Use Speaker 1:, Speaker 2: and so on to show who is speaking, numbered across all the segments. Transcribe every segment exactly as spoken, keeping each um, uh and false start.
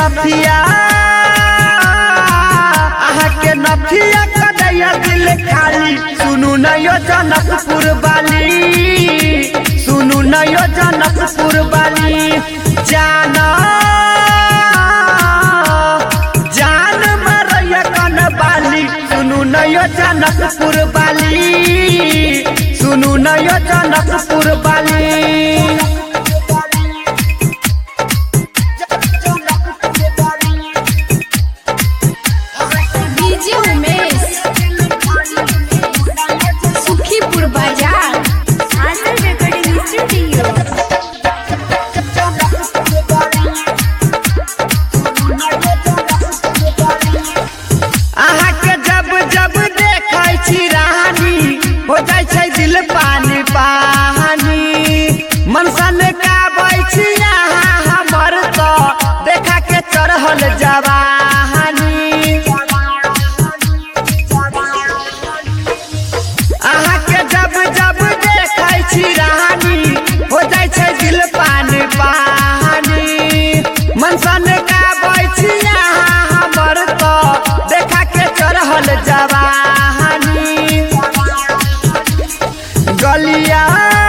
Speaker 1: नथिया आहा के नथिया कदैया दिल खाली सुनु न यो जनकपुर वाली सुनु न यो जनकपुर वाली जाना जान मरैया कन वाली सुनु न यो जनकपुर वाली सुनु न यो जनकपुर वाली। हो जाए छै दिल पानी पानी मन सन का बैठी यहाँ हमर तो देखा के चढ़ल जवानी अहाँ के जब जब देखै छी रानी हो जाए छै दिल पानी पानी मन सन का बैठी यहाँ हमर तो देखा के चढ़ल जवानी गलिया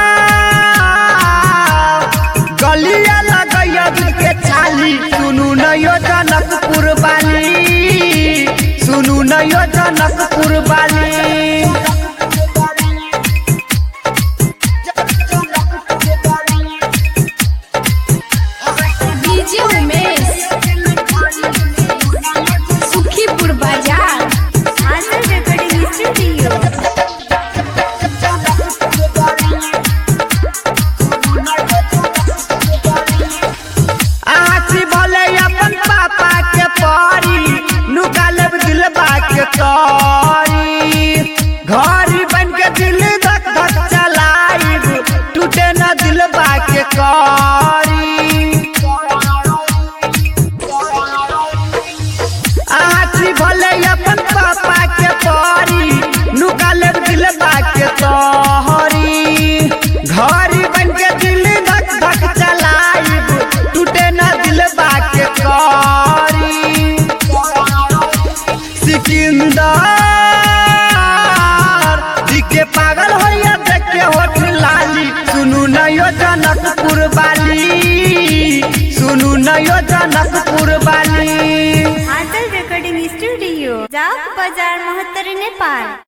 Speaker 1: गलिया लगैया के छाली सुनु न यो जनकपुर वाली सुनु न यो जनकपुर वाली। घरी बन के दिल धक धक चलाई टूटे न दिल बाके करी आछी भले अपन पापा के परी नुकाले दिल बाके तोहरी घरी बन के दिल धक धक चलाई टूटे न दिल बाके करी सिकंदर के पागल होया देख के होठ लाली सुनु न यो जनकपुर वाली सुनु न यो जनकपुर वाली।
Speaker 2: आंचल रिकॉर्डिंग स्टूडियो जाक बाजार मोहत्तर नेपाल।